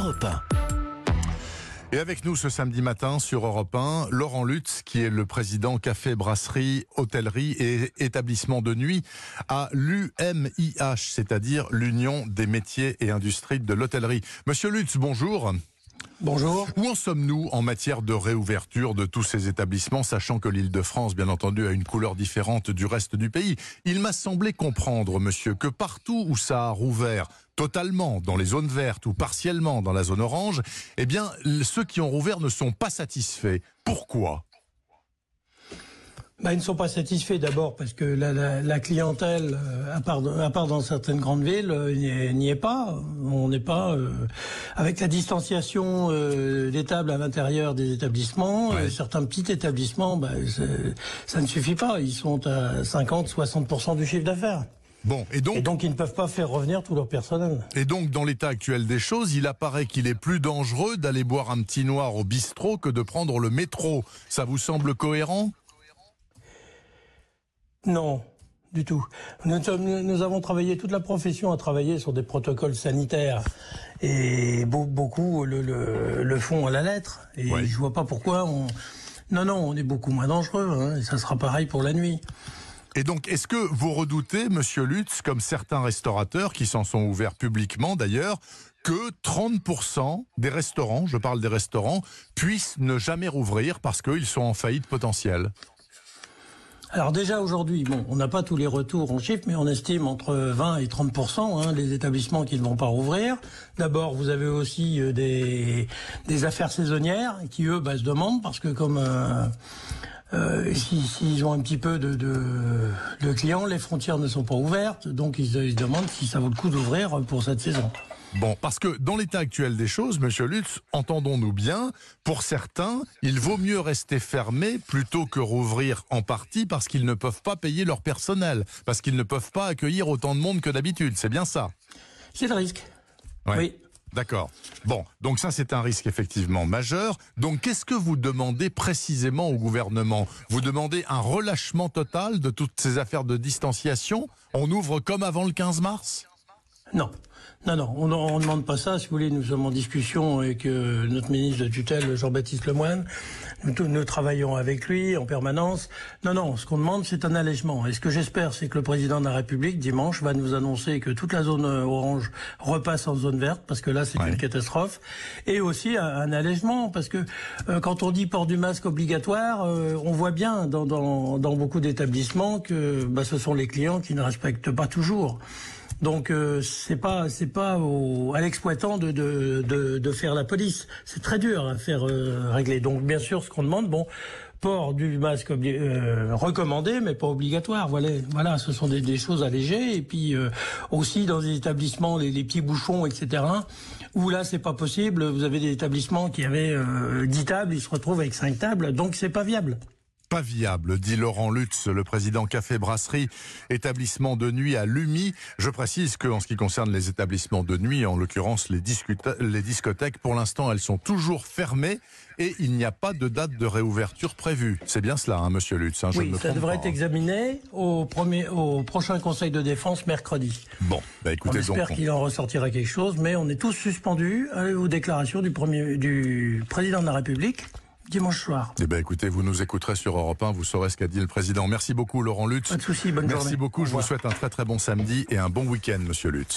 Europe 1. Et avec nous ce samedi matin sur Europe 1, Laurent Lutz, qui est le président café, brasserie, hôtellerie et établissement de nuit à l'UMIH, c'est-à-dire l'Union des métiers et industries de l'hôtellerie. Monsieur Lutz, bonjour. Bonjour. Où en sommes-nous en matière de réouverture de tous ces établissements, sachant que l'Île-de-France, bien entendu, a une couleur différente du reste du pays? Il m'a semblé comprendre, monsieur, que partout où ça a rouvert, totalement dans les zones vertes ou partiellement dans la zone orange, eh bien, ceux qui ont rouvert ne sont pas satisfaits. Pourquoi ? Ils ne sont pas satisfaits d'abord parce que la clientèle, à part dans certaines grandes villes, n'y est pas. On n'est pas avec la distanciation des tables à l'intérieur des établissements. Ouais. Certains petits établissements, ça ne suffit pas. Ils sont à 50-60% du chiffre d'affaires. Bon, et donc ils ne peuvent pas faire revenir tout leur personnel. Et donc, dans l'état actuel des choses, il apparaît qu'il est plus dangereux d'aller boire un petit noir au bistrot que de prendre le métro. Ça vous semble cohérent ? Non, du tout. Nous avons travaillé, toute la profession a travaillé sur des protocoles sanitaires et beaucoup le font à la lettre. Et Ouais. je vois pas pourquoi on est beaucoup moins dangereux, et ça sera pareil pour la nuit. Et donc, est-ce que vous redoutez, monsieur Lutz, comme certains restaurateurs qui s'en sont ouverts publiquement d'ailleurs, que 30% des restaurants, je parle des restaurants, puissent ne jamais rouvrir parce qu'ils sont en faillite potentielle ? Alors déjà aujourd'hui, on n'a pas tous les retours en chiffres, mais on estime entre 20 et 30% les établissements qui ne vont pas rouvrir. D'abord, vous avez aussi des affaires saisonnières qui, eux, se demandent, parce que comme s'ils ont un petit peu de clients, les frontières ne sont pas ouvertes, donc ils se demandent si ça vaut le coup d'ouvrir pour cette saison. Bon, parce que dans l'état actuel des choses, monsieur Lutz, entendons-nous bien, pour certains, il vaut mieux rester fermé plutôt que rouvrir en partie parce qu'ils ne peuvent pas payer leur personnel, parce qu'ils ne peuvent pas accueillir autant de monde que d'habitude, c'est bien ça ? C'est le risque. Ouais. Oui. D'accord. Bon, donc ça c'est un risque effectivement majeur. Donc qu'est-ce que vous demandez précisément au gouvernement ? Vous demandez un relâchement total de toutes ces affaires de distanciation ? On ouvre comme avant le 15 mars ? Non, on ne demande pas ça. Si vous voulez, nous sommes en discussion avec notre ministre de tutelle, Jean-Baptiste Lemoyne. Nous travaillons avec lui en permanence. Non, ce qu'on demande, c'est un allègement. Et ce que j'espère, c'est que le président de la République, dimanche, va nous annoncer que toute la zone orange repasse en zone verte, parce que là, c'est une catastrophe. Et aussi un allègement, parce que quand on dit port du masque obligatoire, on voit bien dans beaucoup d'établissements que ce sont les clients qui ne respectent pas toujours. Donc c'est pas à l'exploitant de faire la police. C'est très dur à faire régler. Donc bien sûr, ce qu'on demande, port du masque recommandé, mais pas obligatoire. Voilà, ce sont des choses allégées. Et puis aussi dans des établissements, les petits bouchons, etc. Où là c'est pas possible. Vous avez des établissements qui avaient 10 tables, ils se retrouvent avec 5 tables, donc c'est pas viable. Pas viable, dit Laurent Lutz, le président café, brasserie, établissement de nuit à l'UMI. Je précise qu'en ce qui concerne les établissements de nuit, en l'occurrence les discothèques, pour l'instant elles sont toujours fermées et il n'y a pas de date de réouverture prévue. C'est bien cela, monsieur Lutz, je ne me trompe pas. Oui, ça devrait être examiné au prochain conseil de défense mercredi. Bon, écoutez, on espère qu'il en ressortira quelque chose, mais on est tous suspendus aux déclarations du président de la République. Dimanche soir. Écoutez, vous nous écouterez sur Europe 1, vous saurez ce qu'a dit le président. Merci beaucoup, Laurent Lutz. Pas de souci, bonne journée. Merci beaucoup, je vous souhaite un très très bon samedi et un bon week-end, monsieur Lutz.